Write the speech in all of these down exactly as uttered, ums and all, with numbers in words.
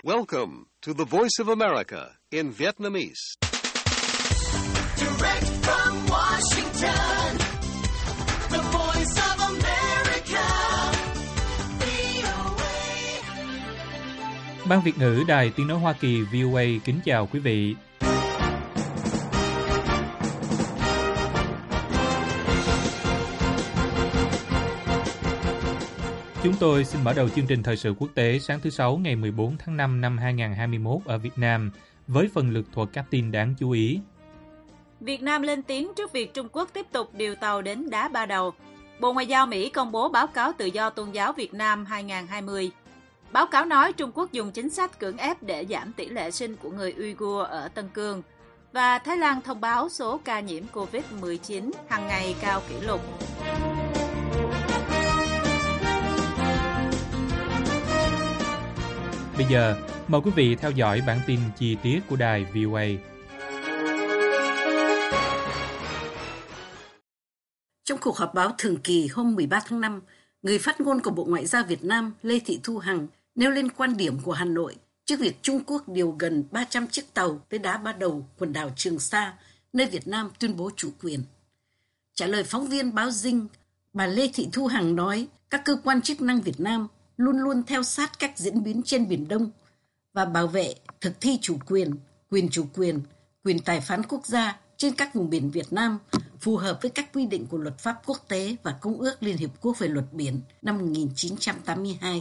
Welcome to the Voice of America in Vietnamese. Direct from Washington, the Voice of America, vê o a. Ban Việt ngữ Đài Tiếng nói Hoa Kỳ vê o a kính chào quý vị. Chúng tôi xin mở đầu chương trình thời sự quốc tế sáng thứ Sáu ngày mười bốn tháng năm năm hai nghìn không trăm hai mươi mốt ở Việt Nam với phần lược thuật các tin đáng chú ý. Việt Nam lên tiếng trước việc Trung Quốc tiếp tục điều tàu đến Đá Ba Đầu. Bộ Ngoại giao Mỹ công bố báo cáo tự do tôn giáo Việt Nam hai nghìn không trăm hai mươi. Báo cáo nói Trung Quốc dùng chính sách cưỡng ép để giảm tỷ lệ sinh của người Uyghur ở Tân Cương. Và Thái Lan thông báo số ca nhiễm covid mười chín hàng ngày cao kỷ lục. Bây giờ, mời quý vị theo dõi bản tin chi tiết của đài vê o a. Trong cuộc họp báo thường kỳ hôm mười ba tháng năm, người phát ngôn của Bộ Ngoại giao Việt Nam Lê Thị Thu Hằng nêu lên quan điểm của Hà Nội trước việc Trung Quốc điều gần ba trăm chiếc tàu tới Đá Ba Đầu, quần đảo Trường Sa, nơi Việt Nam tuyên bố chủ quyền. Trả lời phóng viên báo Dinh, bà Lê Thị Thu Hằng nói các cơ quan chức năng Việt Nam luôn luôn theo sát các diễn biến trên Biển Đông và bảo vệ thực thi chủ quyền, quyền chủ quyền, quyền tài phán quốc gia trên các vùng biển Việt Nam phù hợp với các quy định của luật pháp quốc tế và Công ước Liên Hiệp Quốc về luật biển năm một nghìn chín trăm tám mươi hai.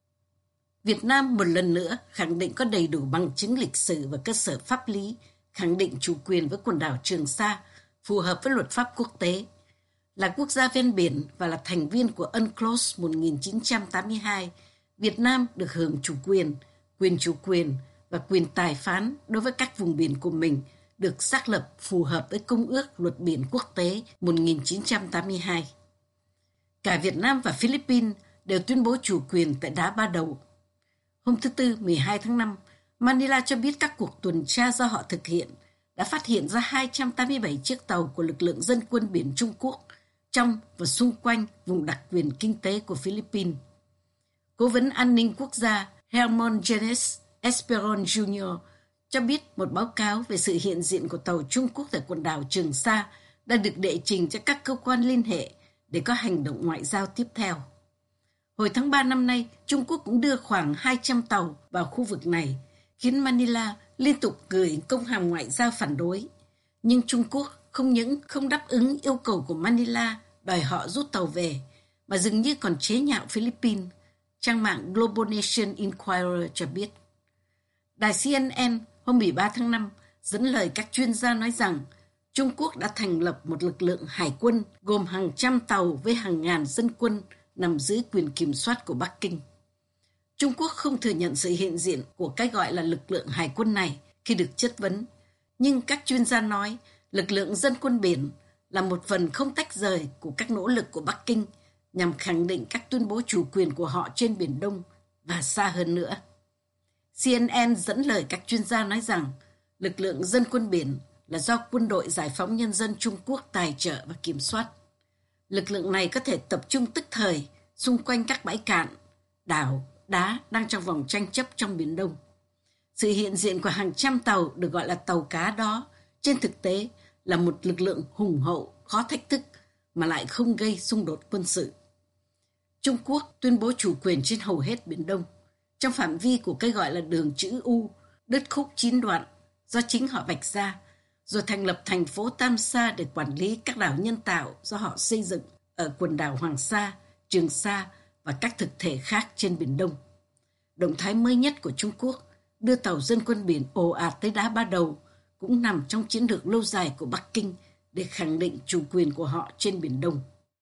Việt Nam một lần nữa khẳng định có đầy đủ bằng chứng lịch sử và cơ sở pháp lý khẳng định chủ quyền với quần đảo Trường Sa phù hợp với luật pháp quốc tế, là quốc gia ven biển và là thành viên của UNCLOS một nghìn chín trăm tám mươi hai, Việt Nam được hưởng chủ quyền, quyền chủ quyền và quyền tài phán đối với các vùng biển của mình được xác lập phù hợp với Công ước Luật Biển Quốc tế một nghìn chín trăm tám mươi hai. Cả Việt Nam và Philippines đều tuyên bố chủ quyền tại Đá Ba Đầu. Hôm thứ Tư mười hai tháng năm, Manila cho biết các cuộc tuần tra do họ thực hiện đã phát hiện ra hai trăm tám mươi bảy chiếc tàu của lực lượng dân quân biển Trung Quốc trong và xung quanh vùng đặc quyền kinh tế của Philippines. Cố vấn an ninh quốc gia Herman Janes Esperon Junior cho biết một báo cáo về sự hiện diện của tàu Trung Quốc tại quần đảo Trường Sa đã được đệ trình cho các cơ quan liên hệ để có hành động ngoại giao tiếp theo. Hồi tháng ba năm nay, Trung Quốc cũng đưa khoảng hai trăm tàu vào khu vực này, khiến Manila liên tục gửi công hàm ngoại giao phản đối. Nhưng Trung Quốc không những không đáp ứng yêu cầu của Manila đòi họ rút tàu về, mà dường như còn chế nhạo Philippines, trang mạng Global Nation Inquirer cho biết. Đài xê en en hôm mười ba tháng năm dẫn lời các chuyên gia nói rằng Trung Quốc đã thành lập một lực lượng hải quân gồm hàng trăm tàu với hàng ngàn dân quân nằm dưới quyền kiểm soát của Bắc Kinh. Trung Quốc không thừa nhận sự hiện diện của cái gọi là lực lượng hải quân này khi được chất vấn, nhưng các chuyên gia nói lực lượng dân quân biển là một phần không tách rời của các nỗ lực của Bắc Kinh nhằm khẳng định các tuyên bố chủ quyền của họ trên Biển Đông và xa hơn nữa. xê en en dẫn lời các chuyên gia nói rằng lực lượng dân quân biển là do Quân đội Giải phóng Nhân dân Trung Quốc tài trợ và kiểm soát. Lực lượng này có thể tập trung tức thời xung quanh các bãi cạn, đảo, đá đang trong vòng tranh chấp trong Biển Đông. Sự hiện diện của hàng trăm tàu được gọi là tàu cá đó trên thực tế là một lực lượng hùng hậu, khó thách thức mà lại không gây xung đột quân sự. Trung Quốc tuyên bố chủ quyền trên hầu hết Biển Đông, trong phạm vi của cái gọi là đường chữ U, đứt khúc chín đoạn do chính họ vạch ra, rồi thành lập thành phố Tam Sa để quản lý các đảo nhân tạo do họ xây dựng ở quần đảo Hoàng Sa, Trường Sa và các thực thể khác trên Biển Đông. Động thái mới nhất của Trung Quốc đưa tàu dân quân biển ồ ạt tới Đá Ba Đầu cũng nằm trong chiến lược lâu dài của Bắc Kinh để khẳng định chủ quyền của họ trên Biển Đông.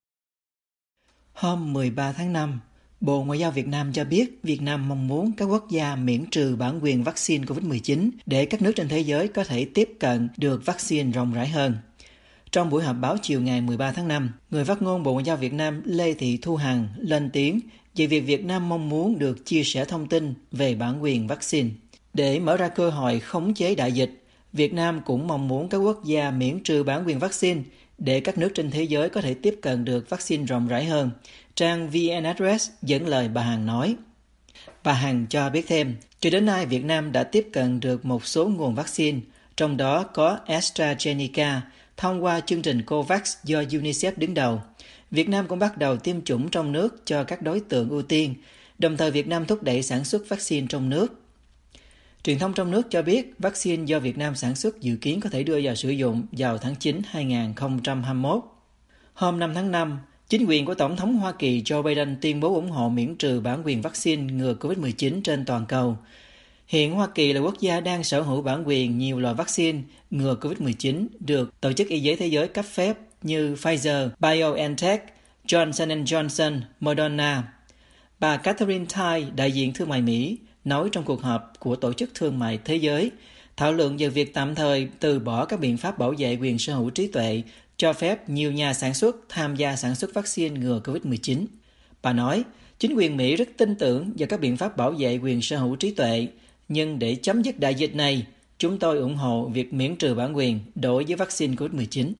Hôm mười ba tháng năm, Bộ Ngoại giao Việt Nam cho biết Việt Nam mong muốn các quốc gia miễn trừ bản quyền vaccine covid mười chín để các nước trên thế giới có thể tiếp cận được vaccine rộng rãi hơn. Trong buổi họp báo chiều ngày mười ba tháng năm, người phát ngôn Bộ Ngoại giao Việt Nam Lê Thị Thu Hằng lên tiếng về việc Việt Nam mong muốn được chia sẻ thông tin về bản quyền vaccine. Để mở ra cơ hội khống chế đại dịch, Việt Nam cũng mong muốn các quốc gia miễn trừ bản quyền vaccine để các nước trên thế giới có thể tiếp cận được vaccine rộng rãi hơn. Trang vê en Address dẫn lời bà Hằng nói. Bà Hằng cho biết thêm, cho đến nay Việt Nam đã tiếp cận được một số nguồn vaccine, trong đó có AstraZeneca, thông qua chương trình COVAX do UNICEF đứng đầu. Việt Nam cũng bắt đầu tiêm chủng trong nước cho các đối tượng ưu tiên, đồng thời Việt Nam thúc đẩy sản xuất vaccine trong nước. Truyền thông trong nước cho biết vaccine do Việt Nam sản xuất dự kiến có thể đưa vào sử dụng vào tháng chín hai không hai mốt. Hôm năm tháng năm, chính quyền của Tổng thống Hoa Kỳ Joe Biden tuyên bố ủng hộ miễn trừ bản quyền vaccine ngừa covid mười chín trên toàn cầu. Hiện Hoa Kỳ là quốc gia đang sở hữu bản quyền nhiều loại vaccine ngừa covid mười chín được Tổ chức Y tế Thế giới cấp phép như Pfizer, BioNTech, Johnson and Johnson, Moderna. Bà Catherine Tai, đại diện thương mại Mỹ, nói trong cuộc họp của Tổ chức Thương mại Thế giới, thảo luận về việc tạm thời từ bỏ các biện pháp bảo vệ quyền sở hữu trí tuệ, cho phép nhiều nhà sản xuất tham gia sản xuất vaccine ngừa covid mười chín. Bà nói, chính quyền Mỹ rất tin tưởng vào các biện pháp bảo vệ quyền sở hữu trí tuệ, nhưng để chấm dứt đại dịch này, chúng tôi ủng hộ việc miễn trừ bản quyền đối với vaccine covid mười chín.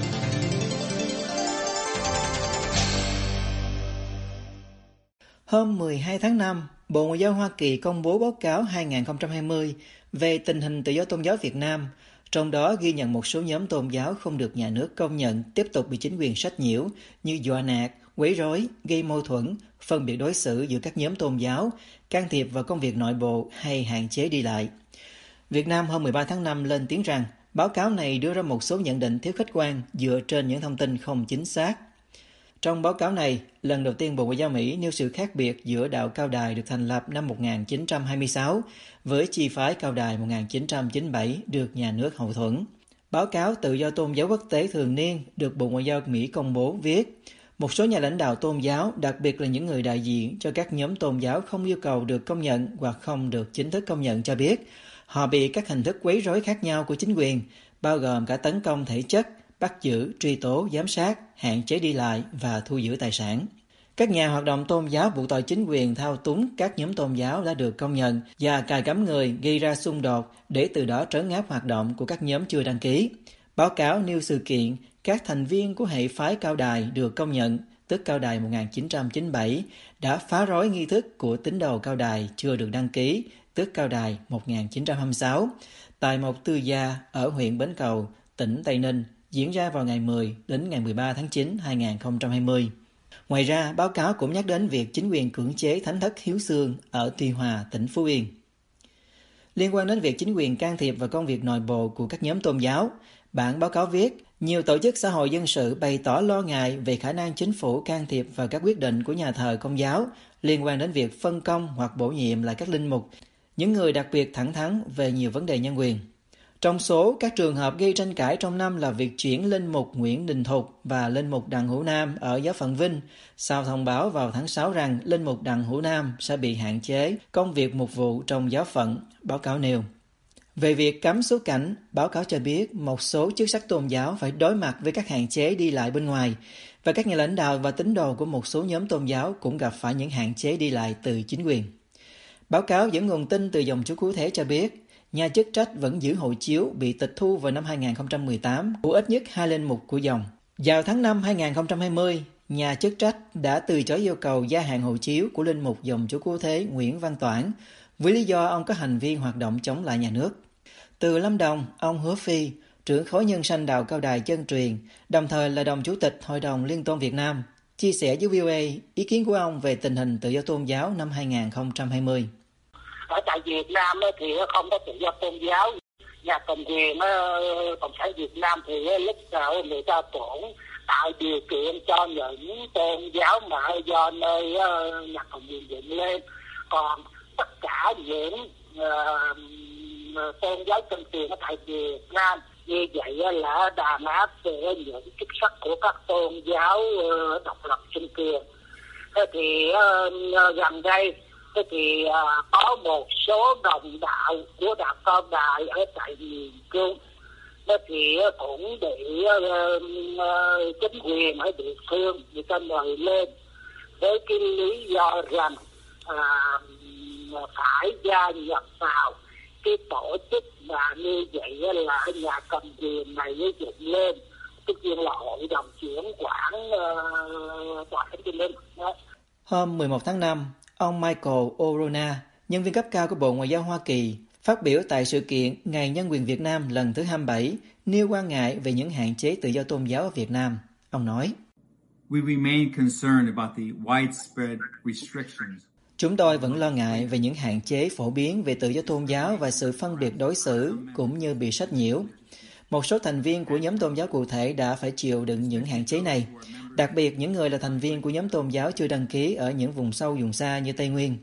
Hôm mười hai tháng năm, Bộ Ngoại giao Hoa Kỳ công bố báo cáo hai không hai không về tình hình tự do tôn giáo Việt Nam, trong đó ghi nhận một số nhóm tôn giáo không được nhà nước công nhận tiếp tục bị chính quyền sách nhiễu như dọa nạt, quấy rối, gây mâu thuẫn, phân biệt đối xử giữa các nhóm tôn giáo, can thiệp vào công việc nội bộ hay hạn chế đi lại. Việt Nam hôm mười ba tháng năm lên tiếng rằng báo cáo này đưa ra một số nhận định thiếu khách quan dựa trên những thông tin không chính xác. Trong báo cáo này, lần đầu tiên Bộ Ngoại giao Mỹ nêu sự khác biệt giữa đạo Cao Đài được thành lập năm một nghìn chín trăm hai mươi sáu với chi phái Cao Đài một nghìn chín trăm chín mươi bảy được nhà nước hậu thuẫn. Báo cáo Tự do tôn giáo quốc tế thường niên được Bộ Ngoại giao Mỹ công bố viết, một số nhà lãnh đạo tôn giáo, đặc biệt là những người đại diện cho các nhóm tôn giáo không yêu cầu được công nhận hoặc không được chính thức công nhận cho biết, họ bị các hình thức quấy rối khác nhau của chính quyền, bao gồm cả tấn công thể chất, bắt giữ, truy tố, giám sát, hạn chế đi lại và thu giữ tài sản. Các nhà hoạt động tôn giáo buộc tội chính quyền thao túng các nhóm tôn giáo đã được công nhận và cài cắm người gây ra xung đột để từ đó trấn áp hoạt động của các nhóm chưa đăng ký. Báo cáo nêu sự kiện các thành viên của hệ phái Cao Đài được công nhận, tức Cao Đài một nghìn chín trăm chín mươi bảy, đã phá rối nghi thức của tín đồ Cao Đài chưa được đăng ký, tức Cao Đài một nghìn chín trăm hai mươi sáu, tại một tư gia ở huyện Bến Cầu, tỉnh Tây Ninh, diễn ra vào ngày mười đến ngày mười ba tháng chín năm hai không hai không. Ngoài ra, báo cáo cũng nhắc đến việc chính quyền cưỡng chế thánh thất Hiếu Xương ở Tuy Hòa, tỉnh Phú Yên. Liên quan đến việc chính quyền can thiệp vào công việc nội bộ của các nhóm tôn giáo, bản báo cáo viết, nhiều tổ chức xã hội dân sự bày tỏ lo ngại về khả năng chính phủ can thiệp vào các quyết định của nhà thờ Công giáo liên quan đến việc phân công hoặc bổ nhiệm lại các linh mục, những người đặc biệt thẳng thắn về nhiều vấn đề nhân quyền. Trong số các trường hợp gây tranh cãi trong năm là việc chuyển linh mục Nguyễn Đình Thục và linh mục Đặng Hữu Nam ở giáo phận Vinh, sau thông báo vào tháng sáu rằng linh mục Đặng Hữu Nam sẽ bị hạn chế công việc mục vụ trong giáo phận, báo cáo nêu. Về việc cấm xuất cảnh, báo cáo cho biết một số chức sắc tôn giáo phải đối mặt với các hạn chế đi lại bên ngoài, và các nhà lãnh đạo và tín đồ của một số nhóm tôn giáo cũng gặp phải những hạn chế đi lại từ chính quyền. Báo cáo dẫn nguồn tin từ dòng chú Cứu Thế cho biết, nhà chức trách vẫn giữ hộ chiếu bị tịch thu vào năm hai không một tám của ít nhất hai linh mục của dòng. Vào tháng năm hai không hai không, nhà chức trách đã từ chối yêu cầu gia hạn hộ chiếu của linh mục dòng Chúa Cứu Thế Nguyễn Văn Toản với lý do ông có hành vi hoạt động chống lại nhà nước. Từ Lâm Đồng, ông Hứa Phi, trưởng khối nhân sanh đạo Cao Đài Chân Truyền, đồng thời là đồng chủ tịch Hội đồng Liên tôn Việt Nam, chia sẻ với vê o a ý kiến của ông về tình hình tự do tôn giáo năm hai không hai không. Ở tại Việt Nam thì không có tự do tôn giáo. Nhà cầm quyền Cộng sản Việt Nam thì lúc nào người ta cũng tạo điều kiện cho những tôn giáo mà do nơi nhà cầm quyền dựng lên. Còn tất cả những uh, tôn giáo chân truyền ở tại Việt Nam như vậy là đàn áp về những chức sắc của các tôn giáo uh, độc lập chính quyền. Thế thì uh, gần đây Thế thì uh, có một số đồng đạo của đạo Cao Đài ở tại miền Trung, thế thì uh, cũng bị uh, uh, chính quyền ở địa phương người ta mời lên với cái lý do rằng uh, phải gia nhập vào cái tổ chức mà như vậy là nhà cầm quyền này dựng lên, tất nhiên là hội đồng chuyển quản uh, tòa án Tây Ninh. Hôm mười một tháng năm, Ông Michael Orona, nhân viên cấp cao của Bộ Ngoại giao Hoa Kỳ, phát biểu tại sự kiện Ngày Nhân quyền Việt Nam lần thứ hai mươi bảy, nêu quan ngại về những hạn chế tự do tôn giáo ở Việt Nam. Ông nói, We remain concerned about the widespread restrictions. Chúng tôi vẫn lo ngại về những hạn chế phổ biến về tự do tôn giáo và sự phân biệt đối xử cũng như bị sách nhiễu. Một số thành viên của nhóm tôn giáo cụ thể đã phải chịu đựng những hạn chế này, đặc biệt những người là thành viên của nhóm tôn giáo chưa đăng ký ở những vùng sâu vùng xa như Tây Nguyên.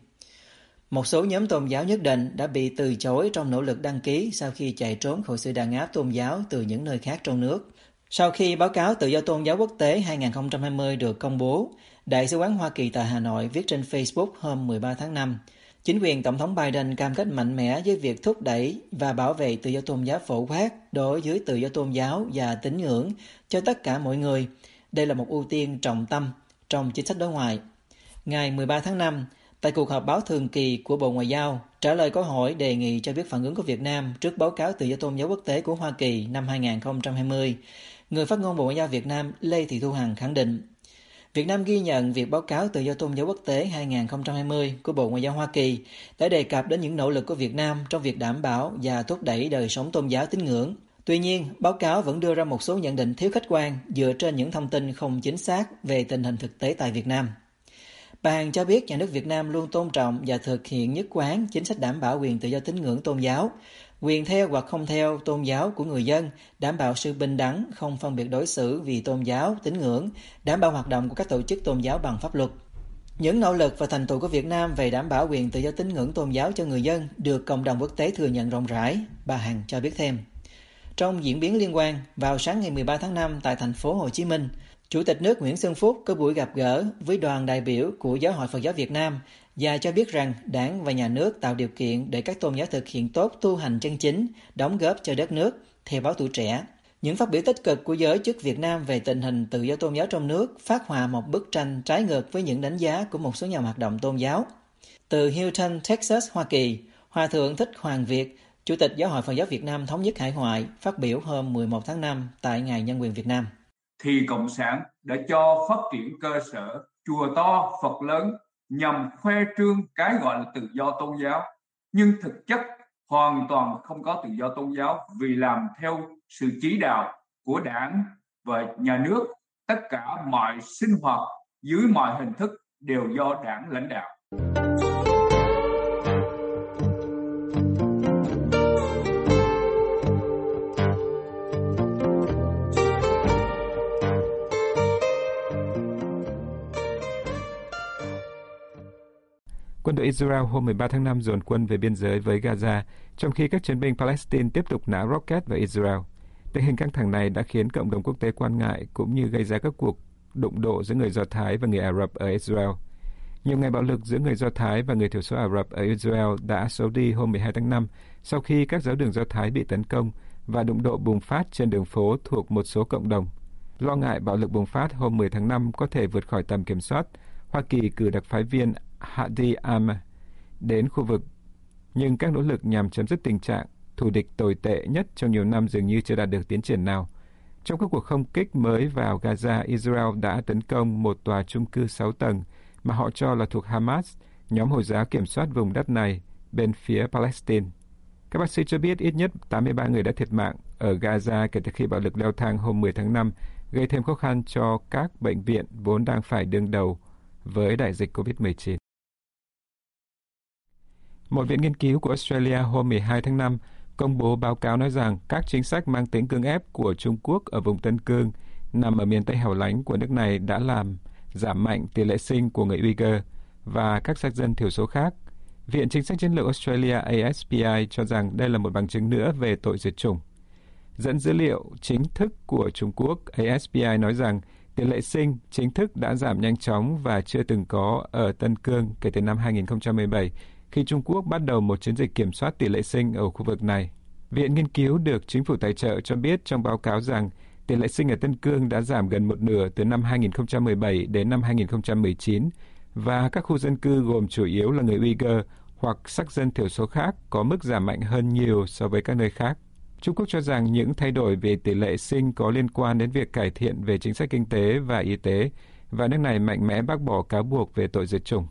Một số nhóm tôn giáo nhất định đã bị từ chối trong nỗ lực đăng ký sau khi chạy trốn khỏi sự đàn áp tôn giáo từ những nơi khác trong nước. Sau khi báo cáo Tự do tôn giáo quốc tế hai không hai không được công bố, Đại sứ quán Hoa Kỳ tại Hà Nội viết trên Facebook hôm mười ba tháng năm, chính quyền Tổng thống Biden cam kết mạnh mẽ với việc thúc đẩy và bảo vệ tự do tôn giáo phổ quát đối với tự do tôn giáo và tín ngưỡng cho tất cả mọi người. Đây là một ưu tiên trọng tâm trong chính sách đối ngoại. Ngày mười ba tháng năm, tại cuộc họp báo thường kỳ của Bộ Ngoại giao, trả lời câu hỏi đề nghị cho biết phản ứng của Việt Nam trước báo cáo Tự do tôn giáo quốc tế của Hoa Kỳ năm hai không hai không, người phát ngôn Bộ Ngoại giao Việt Nam Lê Thị Thu Hằng khẳng định, Việt Nam ghi nhận việc báo cáo Tự do tôn giáo quốc tế hai không hai không của Bộ Ngoại giao Hoa Kỳ đã đề cập đến những nỗ lực của Việt Nam trong việc đảm bảo và thúc đẩy đời sống tôn giáo tín ngưỡng. Tuy nhiên, báo cáo vẫn đưa ra một số nhận định thiếu khách quan dựa trên những thông tin không chính xác về tình hình thực tế tại Việt Nam. Bà Hằng cho biết nhà nước Việt Nam luôn tôn trọng và thực hiện nhất quán chính sách đảm bảo quyền tự do tín ngưỡng tôn giáo, quyền theo hoặc không theo tôn giáo của người dân, đảm bảo sự bình đẳng, không phân biệt đối xử vì tôn giáo, tín ngưỡng, đảm bảo hoạt động của các tổ chức tôn giáo bằng pháp luật. Những nỗ lực và thành tựu của Việt Nam về đảm bảo quyền tự do tín ngưỡng tôn giáo cho người dân được cộng đồng quốc tế thừa nhận rộng rãi, bà Hằng cho biết thêm. Trong diễn biến liên quan, vào sáng ngày mười ba tháng năm tại thành phố Hồ Chí Minh, Chủ tịch nước Nguyễn Xuân Phúc có buổi gặp gỡ với đoàn đại biểu của Giáo hội Phật giáo Việt Nam và cho biết rằng Đảng và Nhà nước tạo điều kiện để các tôn giáo thực hiện tốt tu hành chân chính, đóng góp cho đất nước, theo báo Tuổi Trẻ. Những phát biểu tích cực của giới chức Việt Nam về tình hình tự do tôn giáo trong nước phát họa một bức tranh trái ngược với những đánh giá của một số nhà hoạt động tôn giáo. Từ Houston, Texas, Hoa Kỳ, Hòa thượng Thích Hoàng Việt, Chủ tịch Giáo hội Phật giáo Việt Nam Thống nhất Hải ngoại, phát biểu hôm mười một tháng năm tại Ngày Nhân quyền Việt Nam. Thì Cộng sản đã cho phát triển cơ sở chùa to Phật lớn nhằm khoe trương cái gọi là tự do tôn giáo, nhưng thực chất hoàn toàn không có tự do tôn giáo vì làm theo sự chỉ đạo của Đảng và Nhà nước. Tất cả mọi sinh hoạt dưới mọi hình thức đều do Đảng lãnh đạo. Quân đội Israel hôm mười ba tháng năm dồn quân về biên giới với Gaza, trong khi các chiến binh Palestine tiếp tục nã rocket vào Israel. Tình hình căng thẳng này đã khiến cộng đồng quốc tế quan ngại cũng như gây ra các cuộc đụng độ giữa người Do Thái và người Ả Rập ở Israel. Nhiều ngày bạo lực giữa người Do Thái và người thiểu số Ả Rập ở Israel đã xấu đi hôm mười hai tháng năm sau khi các giáo đường Do Thái bị tấn công và đụng độ bùng phát trên đường phố thuộc một số cộng đồng. Lo ngại bạo lực bùng phát hôm mười tháng năm có thể vượt khỏi tầm kiểm soát, Hoa Kỳ cử đặc phái viên Hadi Amr đến khu vực, nhưng các nỗ lực nhằm chấm dứt tình trạng thù địch tồi tệ nhất trong nhiều năm dường như chưa đạt được tiến triển nào. Trong các cuộc không kích mới vào Gaza, Israel đã tấn công một tòa chung cư sáu tầng mà họ cho là thuộc Hamas, nhóm Hồi giáo kiểm soát vùng đất này bên phía Palestine. Các bác sĩ cho biết ít nhất tám mươi ba người đã thiệt mạng ở Gaza kể từ khi bạo lực leo thang hôm mười tháng năm, gây thêm khó khăn cho các bệnh viện vốn đang phải đương đầu với đại dịch covid mười chín. Một viện nghiên cứu của Australia hôm mười hai tháng năm công bố báo cáo nói rằng các chính sách mang tính cưỡng ép của Trung Quốc ở vùng Tân Cương nằm ở miền Tây hẻo lánh của nước này đã làm giảm mạnh tỷ lệ sinh của người Uyghur và các sắc dân thiểu số khác. Viện Chính sách Chiến lược Australia A S P I cho rằng đây là một bằng chứng nữa về tội diệt chủng. Dẫn dữ liệu chính thức của Trung Quốc, A S P I nói rằng tỷ lệ sinh chính thức đã giảm nhanh chóng và chưa từng có ở Tân Cương kể từ năm hai không một bảy, khi Trung Quốc bắt đầu một chiến dịch kiểm soát tỷ lệ sinh ở khu vực này. Viện nghiên cứu được chính phủ tài trợ cho biết trong báo cáo rằng tỷ lệ sinh ở Tân Cương đã giảm gần một nửa từ năm hai không một bảy đến năm hai không một chín, và các khu dân cư gồm chủ yếu là người Uyghur hoặc sắc dân thiểu số khác có mức giảm mạnh hơn nhiều so với các nơi khác. Trung Quốc cho rằng những thay đổi về tỷ lệ sinh có liên quan đến việc cải thiện về chính sách kinh tế và y tế, và nước này mạnh mẽ bác bỏ cáo buộc về tội diệt chủng.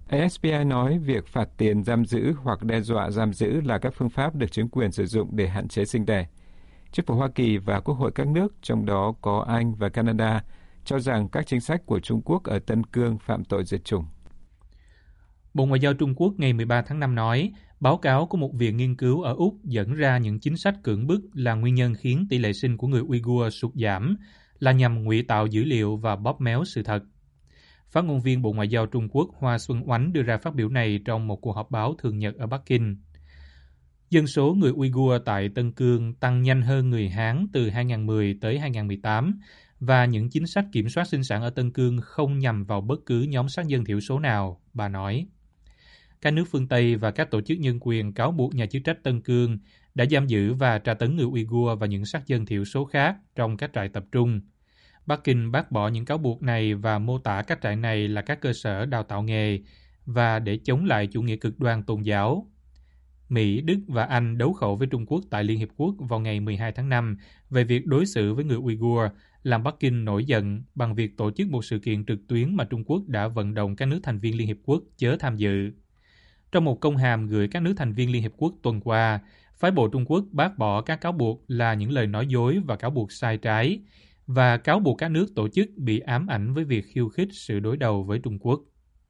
a ép pê i nói việc phạt tiền giam giữ hoặc đe dọa giam giữ là các phương pháp được chính quyền sử dụng để hạn chế sinh đẻ. Chính phủ Hoa Kỳ và Quốc hội các nước, trong đó có Anh và Canada, cho rằng các chính sách của Trung Quốc ở Tân Cương phạm tội diệt chủng. Bộ Ngoại giao Trung Quốc ngày mười ba tháng năm nói, báo cáo của một viện nghiên cứu ở Úc dẫn ra những chính sách cưỡng bức là nguyên nhân khiến tỷ lệ sinh của người Uyghur sụt giảm, là nhằm ngụy tạo dữ liệu và bóp méo sự thật. Phát ngôn viên Bộ Ngoại giao Trung Quốc Hoa Xuân Oánh đưa ra phát biểu này trong một cuộc họp báo thường nhật ở Bắc Kinh. Dân số người Uyghur tại Tân Cương tăng nhanh hơn người Hán từ hai không một không tới hai không một tám, và những chính sách kiểm soát sinh sản ở Tân Cương không nhằm vào bất cứ nhóm sắc dân thiểu số nào, bà nói. Các nước phương Tây và các tổ chức nhân quyền cáo buộc nhà chức trách Tân Cương đã giam giữ và tra tấn người Uyghur và những sắc dân thiểu số khác trong các trại tập trung. Bắc Kinh bác bỏ những cáo buộc này và mô tả các trại này là các cơ sở đào tạo nghề và để chống lại chủ nghĩa cực đoan tôn giáo. Mỹ, Đức và Anh đấu khẩu với Trung Quốc tại Liên Hiệp Quốc vào ngày mười hai tháng năm về việc đối xử với người Uyghur, làm Bắc Kinh nổi giận bằng việc tổ chức một sự kiện trực tuyến mà Trung Quốc đã vận động các nước thành viên Liên Hiệp Quốc chớ tham dự. Trong một công hàm gửi các nước thành viên Liên Hiệp Quốc tuần qua, phái bộ Trung Quốc bác bỏ các cáo buộc là những lời nói dối và cáo buộc sai trái, và cáo buộc các nước tổ chức bị ám ảnh với việc khiêu khích sự đối đầu với Trung Quốc.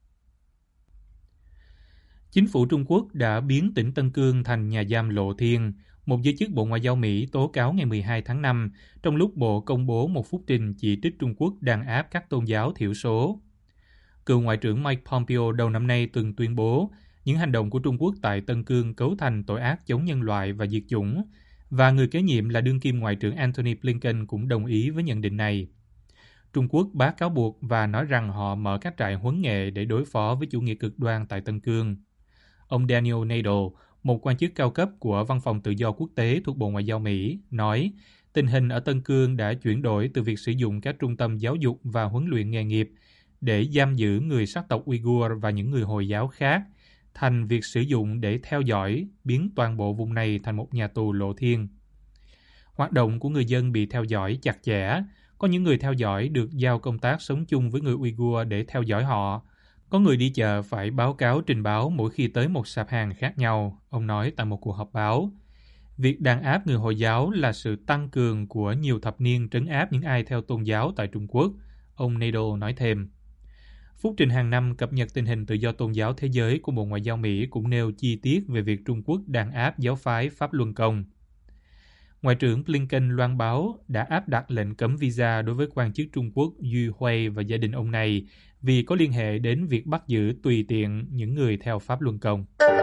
Chính phủ Trung Quốc đã biến tỉnh Tân Cương thành nhà giam Lộ Thiên, một giới chức Bộ Ngoại giao Mỹ tố cáo ngày mười hai tháng năm, trong lúc Bộ công bố một phúc trình chỉ trích Trung Quốc đàn áp các tôn giáo thiểu số. Cựu Ngoại trưởng Mike Pompeo đầu năm nay từng tuyên bố những hành động của Trung Quốc tại Tân Cương cấu thành tội ác chống nhân loại và diệt chủng, và người kế nhiệm là đương kim Ngoại trưởng Antony Blinken cũng đồng ý với nhận định này. Trung Quốc bác cáo buộc và nói rằng họ mở các trại huấn nghệ để đối phó với chủ nghĩa cực đoan tại Tân Cương. Ông Daniel Nadel, một quan chức cao cấp của Văn phòng Tự do Quốc tế thuộc Bộ Ngoại giao Mỹ, nói tình hình ở Tân Cương đã chuyển đổi từ việc sử dụng các trung tâm giáo dục và huấn luyện nghề nghiệp để giam giữ người sắc tộc Uyghur và những người Hồi giáo khác, thành việc sử dụng để theo dõi, biến toàn bộ vùng này thành một nhà tù Lộ Thiên. Hoạt động của người dân bị theo dõi chặt chẽ, có những người theo dõi được giao công tác sống chung với người Uyghur để theo dõi họ. Có người đi chợ phải báo cáo trình báo mỗi khi tới một sạp hàng khác nhau, ông nói tại một cuộc họp báo. Việc đàn áp người Hồi giáo là sự tăng cường của nhiều thập niên trấn áp những ai theo tôn giáo tại Trung Quốc, ông Nadel nói thêm. Phúc trình hàng năm cập nhật tình hình tự do tôn giáo thế giới của Bộ Ngoại giao Mỹ cũng nêu chi tiết về việc Trung Quốc đàn áp giáo phái Pháp Luân Công. Ngoại trưởng Blinken loan báo đã áp đặt lệnh cấm visa đối với quan chức Trung Quốc Yu Hui và gia đình ông này vì có liên hệ đến việc bắt giữ tùy tiện những người theo Pháp Luân Công.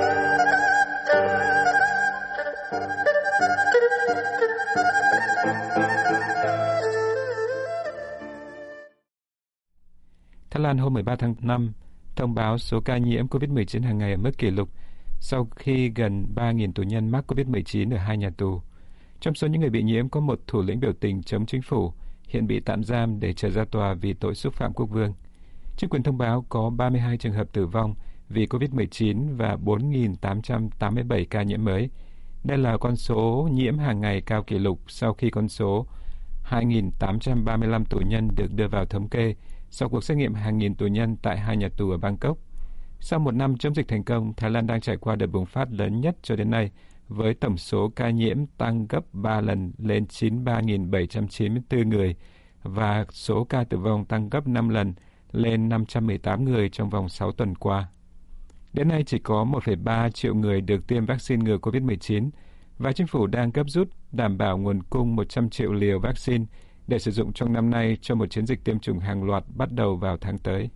Thái Lan hôm mười ba tháng năm thông báo số ca nhiễm covid mười chín hàng ngày ở mức kỷ lục sau khi gần ba nghìn tù nhân mắc covid mười chín ở hai nhà tù. Trong số những người bị nhiễm có một thủ lĩnh biểu tình chống chính phủ, hiện bị tạm giam để chờ ra tòa vì tội xúc phạm quốc vương. Chính quyền thông báo có ba mươi hai trường hợp tử vong vì covid mười chín và bốn nghìn tám trăm tám mươi bảy ca nhiễm mới. Đây là con số nhiễm hàng ngày cao kỷ lục sau khi con số hai nghìn tám trăm ba mươi lăm tù nhân được đưa vào thống kê sau cuộc xét nghiệm hàng nghìn tù nhân tại hai nhà tù ở Bangkok. Sau một năm chống dịch thành công, Thái Lan đang trải qua đợt bùng phát lớn nhất cho đến nay, với tổng số ca nhiễm tăng gấp ba lần lên chín mươi ba nghìn bảy trăm chín mươi tư người và số ca tử vong tăng gấp năm lần lên năm trăm mười tám người trong vòng sáu tuần qua. Đến nay chỉ có một phẩy ba triệu người được tiêm vaccine ngừa covid mười chín và chính phủ đang gấp rút đảm bảo nguồn cung một trăm triệu liều vaccine để sử dụng trong năm nay cho một chiến dịch tiêm chủng hàng loạt bắt đầu vào tháng tới.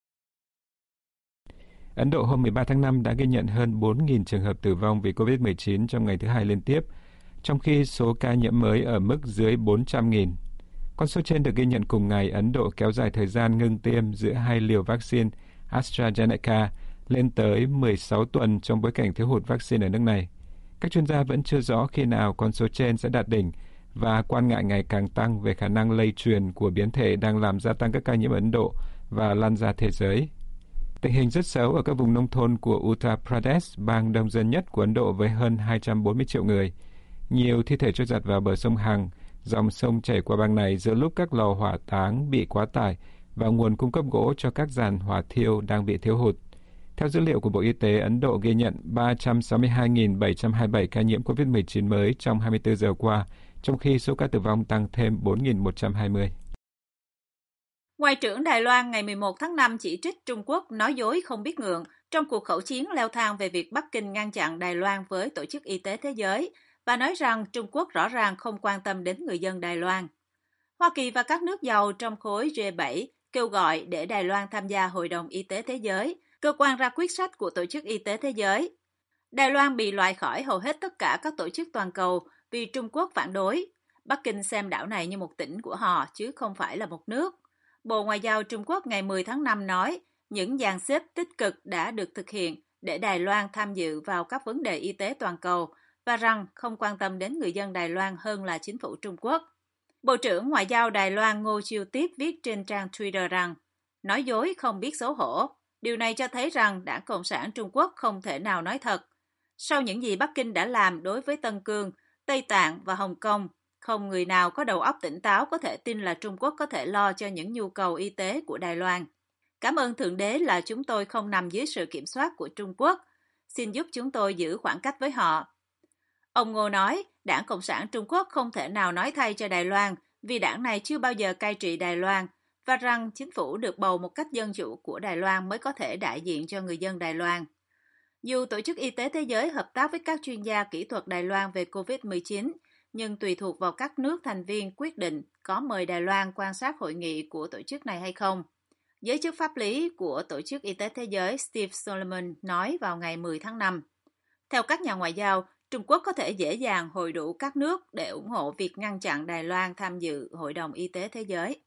Ấn Độ hôm mười ba tháng năm đã ghi nhận hơn bốn nghìn trường hợp tử vong vì covid mười chín trong ngày thứ hai liên tiếp, trong khi số ca nhiễm mới ở mức dưới bốn trăm nghìn. Con số trên được ghi nhận cùng ngày Ấn Độ kéo dài thời gian ngưng tiêm giữa hai liều vaccine AstraZeneca lên tới mười sáu tuần trong bối cảnh thiếu hụt vaccine ở nước này. Các chuyên gia vẫn chưa rõ khi nào con số trên sẽ đạt đỉnh và quan ngại ngày càng tăng về khả năng lây truyền của biến thể đang làm gia tăng các ca nhiễm Ấn Độ và lan ra thế giới. Tình hình rất xấu ở các vùng nông thôn của Uttar Pradesh, bang đông dân nhất của Ấn Độ với hơn hai trăm bốn mươi triệu người. Nhiều thi thể trôi giạt vào bờ sông Hằng, dòng sông chảy qua bang này giữa lúc các lò hỏa táng bị quá tải và nguồn cung cấp gỗ cho các giàn hỏa thiêu đang bị thiếu hụt. Theo dữ liệu của Bộ Y tế, Ấn Độ ghi nhận ba trăm sáu mươi hai nghìn bảy trăm hai mươi bảy ca nhiễm covid mười chín mới trong hai mươi tư giờ qua, trong khi số ca tử vong tăng thêm bốn nghìn một trăm hai mươi. Ngoại trưởng Đài Loan ngày mười một tháng năm chỉ trích Trung Quốc nói dối không biết ngượng trong cuộc khẩu chiến leo thang về việc Bắc Kinh ngăn chặn Đài Loan với Tổ chức Y tế Thế giới và nói rằng Trung Quốc rõ ràng không quan tâm đến người dân Đài Loan. Hoa Kỳ và các nước giàu trong khối G bảy kêu gọi để Đài Loan tham gia Hội đồng Y tế Thế giới, cơ quan ra quyết sách của Tổ chức Y tế Thế giới. Đài Loan bị loại khỏi hầu hết tất cả các tổ chức toàn cầu vì Trung Quốc phản đối. Bắc Kinh xem đảo này như một tỉnh của họ chứ không phải là một nước. Bộ Ngoại giao Trung Quốc ngày mười tháng năm nói những dàn xếp tích cực đã được thực hiện để Đài Loan tham dự vào các vấn đề y tế toàn cầu và rằng không quan tâm đến người dân Đài Loan hơn là chính phủ Trung Quốc. Bộ trưởng Ngoại giao Đài Loan Ngô Chiêu Tiếp viết trên trang Twitter rằng nói dối không biết xấu hổ. Điều này cho thấy rằng Đảng Cộng sản Trung Quốc không thể nào nói thật. Sau những gì Bắc Kinh đã làm đối với Tân Cương, Tây Tạng và Hồng Kông, không người nào có đầu óc tỉnh táo có thể tin là Trung Quốc có thể lo cho những nhu cầu y tế của Đài Loan. Cảm ơn Thượng Đế là chúng tôi không nằm dưới sự kiểm soát của Trung Quốc. Xin giúp chúng tôi giữ khoảng cách với họ. Ông Ngô nói, Đảng Cộng sản Trung Quốc không thể nào nói thay cho Đài Loan vì đảng này chưa bao giờ cai trị Đài Loan và rằng chính phủ được bầu một cách dân chủ của Đài Loan mới có thể đại diện cho người dân Đài Loan. Dù Tổ chức Y tế Thế giới hợp tác với các chuyên gia kỹ thuật Đài Loan về covid mười chín, nhưng tùy thuộc vào các nước thành viên quyết định có mời Đài Loan quan sát hội nghị của tổ chức này hay không. Giới chức pháp lý của Tổ chức Y tế Thế giới Steve Solomon nói vào ngày mười tháng năm. Theo các nhà ngoại giao, Trung Quốc có thể dễ dàng hội đủ các nước để ủng hộ việc ngăn chặn Đài Loan tham dự Hội đồng Y tế Thế giới.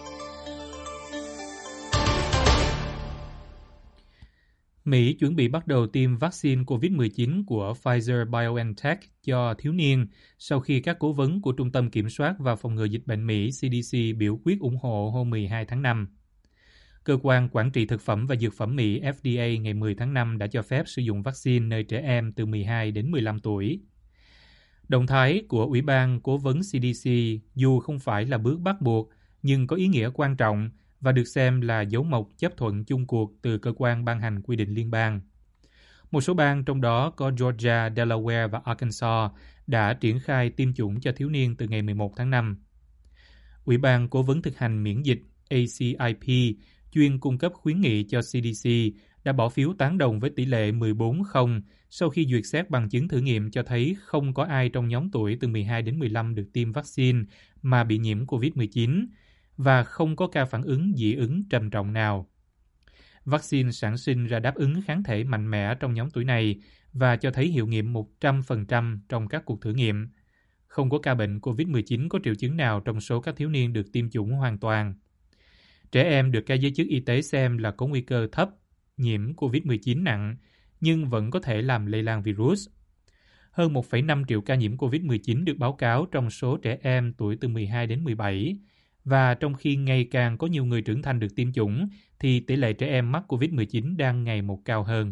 Mỹ chuẩn bị bắt đầu tiêm vaccine covid mười chín của Pfizer-BioNTech cho thiếu niên sau khi các cố vấn của Trung tâm Kiểm soát và Phòng ngừa Dịch bệnh Mỹ C D C biểu quyết ủng hộ hôm mười hai tháng năm. Cơ quan Quản trị Thực phẩm và Dược phẩm Mỹ F D A ngày mười tháng năm đã cho phép sử dụng vaccine nơi trẻ em từ mười hai đến mười lăm tuổi. Động thái của Ủy ban Cố vấn C D C dù không phải là bước bắt buộc, nhưng có ý nghĩa quan trọng và được xem là dấu mộc chấp thuận chung cuộc từ cơ quan ban hành quy định liên bang. Một số bang trong đó có Georgia, Delaware và Arkansas đã triển khai tiêm chủng cho thiếu niên từ ngày mười một tháng năm. Ủy ban Cố vấn thực hành miễn dịch A C I P chuyên cung cấp khuyến nghị cho C D C đã bỏ phiếu tán đồng với tỷ lệ mười bốn không sau khi duyệt xét bằng chứng thử nghiệm cho thấy không có ai trong nhóm tuổi từ mười hai đến mười lăm được tiêm vaccine mà bị nhiễm covid mười chín và không có ca phản ứng dị ứng trầm trọng nào. Vaccine sản sinh ra đáp ứng kháng thể mạnh mẽ trong nhóm tuổi này và cho thấy hiệu nghiệm một trăm phần trăm trong các cuộc thử nghiệm. Không có ca bệnh covid mười chín có triệu chứng nào trong số các thiếu niên được tiêm chủng hoàn toàn. Trẻ em được các giới chức y tế xem là có nguy cơ thấp nhiễm covid mười chín nặng, nhưng vẫn có thể làm lây lan virus. Hơn một phẩy năm triệu ca nhiễm covid mười chín được báo cáo trong số trẻ em tuổi từ mười hai đến mười bảy, và trong khi ngày càng có nhiều người trưởng thành được tiêm chủng, thì tỷ lệ trẻ em mắc covid mười chín đang ngày một cao hơn.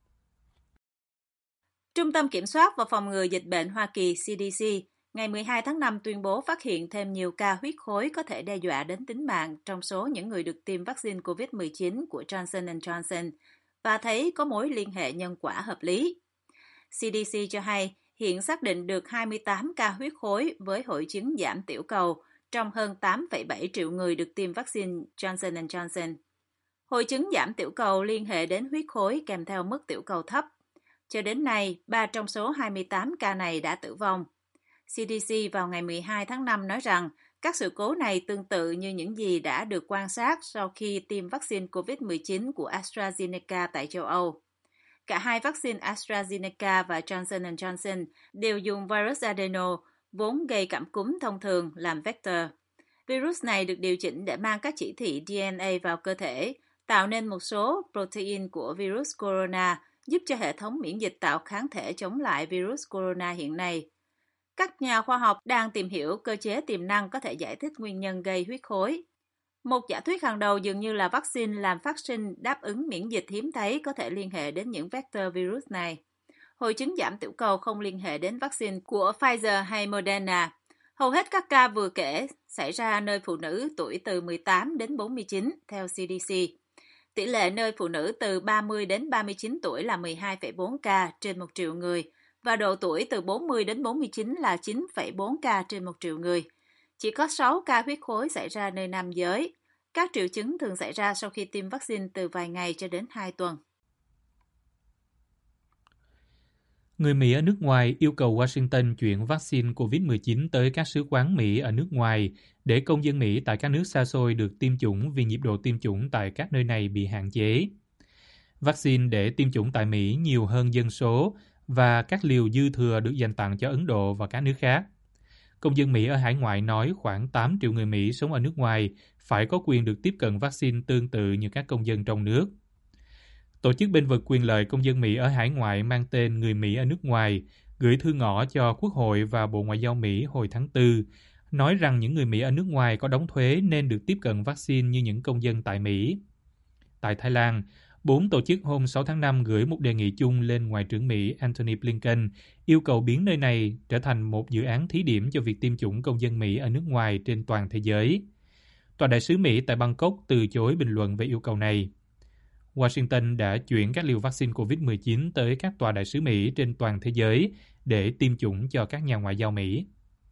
Trung tâm Kiểm soát và Phòng ngừa Dịch bệnh Hoa Kỳ C D C ngày mười hai tháng năm tuyên bố phát hiện thêm nhiều ca huyết khối có thể đe dọa đến tính mạng trong số những người được tiêm vaccine covid mười chín của Johnson and Johnson và thấy có mối liên hệ nhân quả hợp lý. C D C cho hay hiện xác định được hai mươi tám ca huyết khối với hội chứng giảm tiểu cầu trong hơn tám phẩy bảy triệu người được tiêm vaccine Johnson and Johnson. Hội chứng giảm tiểu cầu liên hệ đến huyết khối kèm theo mức tiểu cầu thấp. Cho đến nay, ba trong số hai mươi tám ca này đã tử vong. C D C vào ngày mười hai tháng năm nói rằng các sự cố này tương tự như những gì đã được quan sát sau khi tiêm vaccine covid mười chín của AstraZeneca tại châu Âu. Cả hai vaccine AstraZeneca và Johnson and Johnson đều dùng virus adeno, vốn gây cảm cúm thông thường, làm vector. Virus này được điều chỉnh để mang các chỉ thị D N A vào cơ thể, tạo nên một số protein của virus corona, giúp cho hệ thống miễn dịch tạo kháng thể chống lại virus corona hiện nay. Các nhà khoa học đang tìm hiểu cơ chế tiềm năng có thể giải thích nguyên nhân gây huyết khối. Một giả thuyết hàng đầu dường như là vaccine làm phát sinh đáp ứng miễn dịch hiếm thấy có thể liên hệ đến những vector virus này. Hội chứng giảm tiểu cầu không liên hệ đến vaccine của Pfizer hay Moderna. Hầu hết các ca vừa kể xảy ra nơi phụ nữ tuổi từ mười tám đến bốn mươi chín, theo C D C. Tỷ lệ nơi phụ nữ từ ba mươi đến ba mươi chín tuổi là mười hai phẩy bốn ca trên một triệu người và độ tuổi từ bốn mươi đến bốn mươi chín là chín phẩy bốn ca trên một triệu người. Chỉ có sáu ca huyết khối xảy ra nơi nam giới. Các triệu chứng thường xảy ra sau khi tiêm vaccine từ vài ngày cho đến hai tuần. Người Mỹ ở nước ngoài yêu cầu Washington chuyển vaccine covid mười chín tới các sứ quán Mỹ ở nước ngoài để công dân Mỹ tại các nước xa xôi được tiêm chủng vì nhịp độ tiêm chủng tại các nơi này bị hạn chế. Vaccine để tiêm chủng tại Mỹ nhiều hơn dân số và các liều dư thừa được dành tặng cho Ấn Độ và các nước khác. Công dân Mỹ ở hải ngoại nói khoảng tám triệu người Mỹ sống ở nước ngoài phải có quyền được tiếp cận vaccine tương tự như các công dân trong nước. Tổ chức bênh vực quyền lợi công dân Mỹ ở hải ngoại mang tên Người Mỹ ở nước ngoài gửi thư ngõ cho Quốc hội và Bộ Ngoại giao Mỹ hồi tháng tư, nói rằng những người Mỹ ở nước ngoài có đóng thuế nên được tiếp cận vaccine như những công dân tại Mỹ. Tại Thái Lan, bốn tổ chức hôm sáu tháng năm gửi một đề nghị chung lên Ngoại trưởng Mỹ Antony Blinken yêu cầu biến nơi này trở thành một dự án thí điểm cho việc tiêm chủng công dân Mỹ ở nước ngoài trên toàn thế giới. Tòa đại sứ Mỹ tại Bangkok từ chối bình luận về yêu cầu này. Washington đã chuyển các liều vaccine covid mười chín tới các tòa đại sứ Mỹ trên toàn thế giới để tiêm chủng cho các nhà ngoại giao Mỹ.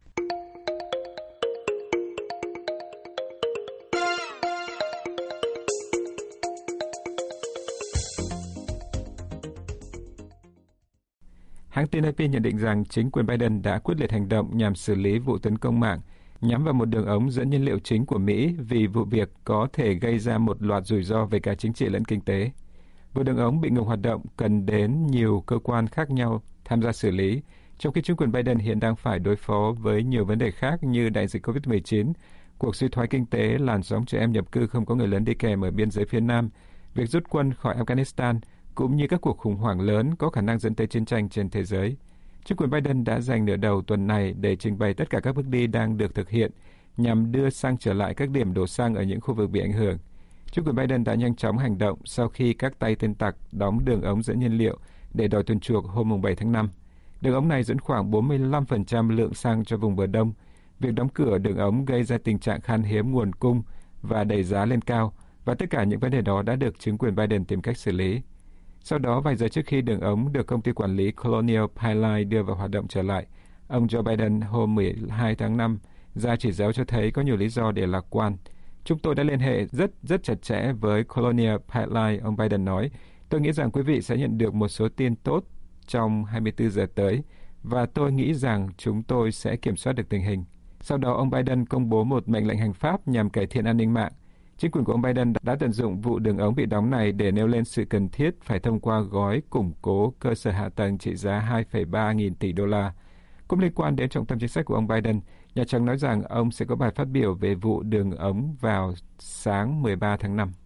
Hãng tin a pê nhận định rằng chính quyền Biden đã quyết liệt hành động nhằm xử lý vụ tấn công mạng nhắm vào một đường ống dẫn nhiên liệu chính của Mỹ vì vụ việc có thể gây ra một loạt rủi ro về cả chính trị lẫn kinh tế. Vụ đường ống bị ngừng hoạt động cần đến nhiều cơ quan khác nhau tham gia xử lý, trong khi chính quyền Biden hiện đang phải đối phó với nhiều vấn đề khác như đại dịch covid mười chín, cuộc suy thoái kinh tế, làn sóng trẻ em nhập cư không có người lớn đi kèm ở biên giới phía Nam, việc rút quân khỏi Afghanistan, cũng như các cuộc khủng hoảng lớn có khả năng dẫn tới chiến tranh trên thế giới. Chính quyền Biden đã dành nửa đầu tuần này để trình bày tất cả các bước đi đang được thực hiện nhằm đưa xăng trở lại các điểm đổ xăng ở những khu vực bị ảnh hưởng. Chính quyền Biden đã nhanh chóng hành động sau khi các tay tin tặc đóng đường ống dẫn nhiên liệu để đòi tiền chuộc hôm bảy tháng năm. Đường ống này dẫn khoảng bốn mươi lăm phần trăm lượng xăng cho vùng bờ Đông. Việc đóng cửa đường ống gây ra tình trạng khan hiếm nguồn cung và đẩy giá lên cao, và tất cả những vấn đề đó đã được chính quyền Biden tìm cách xử lý. Sau đó, vài giờ trước khi đường ống được công ty quản lý Colonial Pipeline đưa vào hoạt động trở lại, ông Joe Biden hôm mười hai tháng năm ra chỉ dấu cho thấy có nhiều lý do để lạc quan. Chúng tôi đã liên hệ rất rất chặt chẽ với Colonial Pipeline, ông Biden nói. Tôi nghĩ rằng quý vị sẽ nhận được một số tin tốt trong hai mươi bốn giờ tới, và tôi nghĩ rằng chúng tôi sẽ kiểm soát được tình hình. Sau đó, ông Biden công bố một mệnh lệnh hành pháp nhằm cải thiện an ninh mạng. Chính quyền của ông Biden đã tận dụng vụ đường ống bị đóng này để nêu lên sự cần thiết phải thông qua gói củng cố cơ sở hạ tầng trị giá hai phẩy ba nghìn tỷ đô la. Cũng liên quan đến trọng tâm chính sách của ông Biden, Nhà Trắng nói rằng ông sẽ có bài phát biểu về vụ đường ống vào sáng mười ba tháng năm.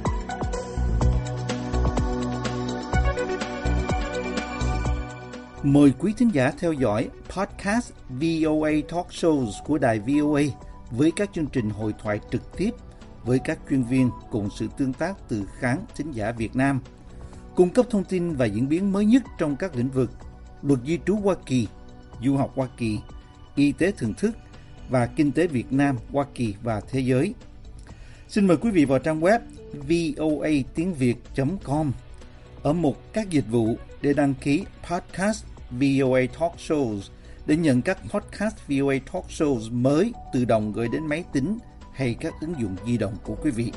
Mời quý thính giả theo dõi podcast vê o a Talk Shows của đài vê o a với các chương trình hội thoại trực tiếp với các chuyên viên cùng sự tương tác từ khán thính giả Việt Nam, cung cấp thông tin và diễn biến mới nhất trong các lĩnh vực luật di trú Hoa Kỳ, du học Hoa Kỳ, y tế thường thức và kinh tế Việt Nam, Hoa Kỳ và thế giới. Xin mời quý vị vào trang web voa tiếng việt chấm com ở mục các dịch vụ để đăng ký podcast vê o a Talk Shows để nhận các podcast vê o a Talk Shows mới tự động gửi đến máy tính hay các ứng dụng di động của quý vị.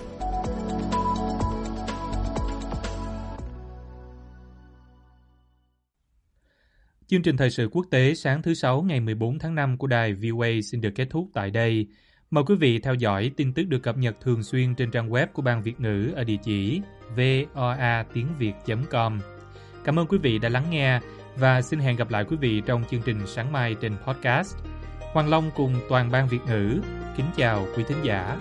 Chương trình thời sự quốc tế sáng thứ Sáu ngày mười bốn tháng năm của đài vê o a xin được kết thúc tại đây. Mời quý vị theo dõi tin tức được cập nhật thường xuyên trên trang web của Ban Việt ngữ ở địa chỉ voa tiếng việt chấm com. Cảm ơn quý vị đã lắng nghe và xin hẹn gặp lại quý vị trong chương trình sáng mai trên podcast. Hoàng Long cùng toàn Ban Việt ngữ kính chào quý thính giả.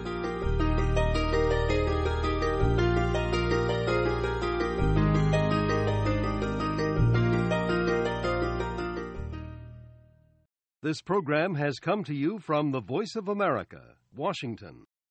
This program has come to you from the Voice of America, Washington.